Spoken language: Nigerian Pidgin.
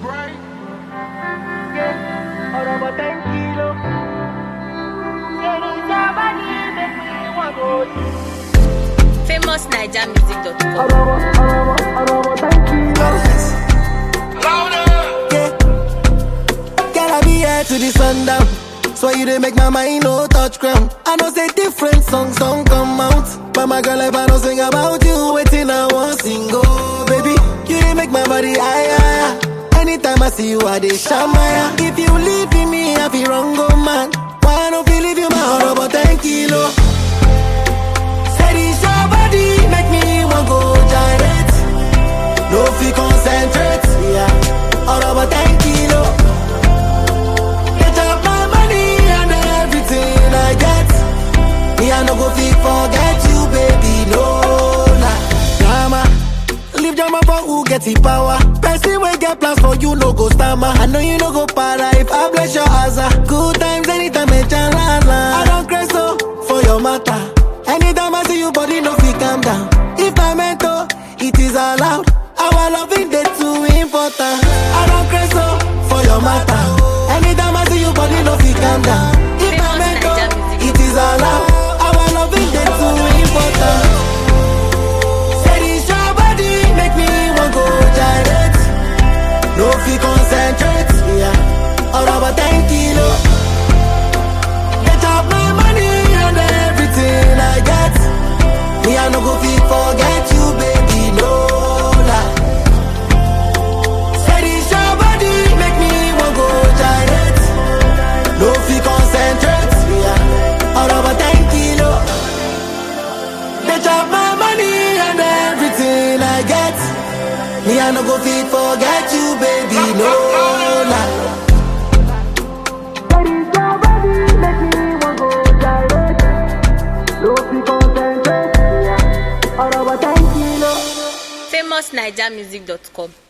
FamousNigerMusic.com. Girl, I be here to the sundown. So you dey make my mind no touch ground. I know say different songs don't come out, but my girl, if I don't sing about you, waiting I want single, baby. You dey make my body higher. Anytime I see you, I dey shamaya. If you leave me, I feel wrong, oh man. Why I don't feel leave you my heart about 10 kilo? Said it's your body, make me want go gyrate. No fee concentrate, yeah. All about 10 kilo. Get up my money and everything I get. Me I no go fit forget you, baby, no lie. Drama, leave drama for who get the power. Person will get plans for you, no go stammer. I know you no go para if I bless your asa. Good times anytime me chalala. I don't crazy so for your matter. Anytime I see you, body no fit calm down. If I meant to, it is allowed. Our loving day too important. I don't crazy so for your matter. Anytime I see you, body no fit calm down. If I meant to, it is allowed. Our loving day too important. Said it's your body, make me want go gyrate. No fee concentrate, yeah. All about 10 kilo. Get up my money and everything I get. Me I no go fit forget you, baby, no lie. Said it's your body, make me want go gyrate. No fee concentrate, yeah. All about 10 kilo. Get up my money and everything I get. Me I no go fit forget you, baby, no lie. Said it's your body, make me want go gyrate. No fee concentrate, yeah. All about 10 kilo. FamousNigerMusic.com.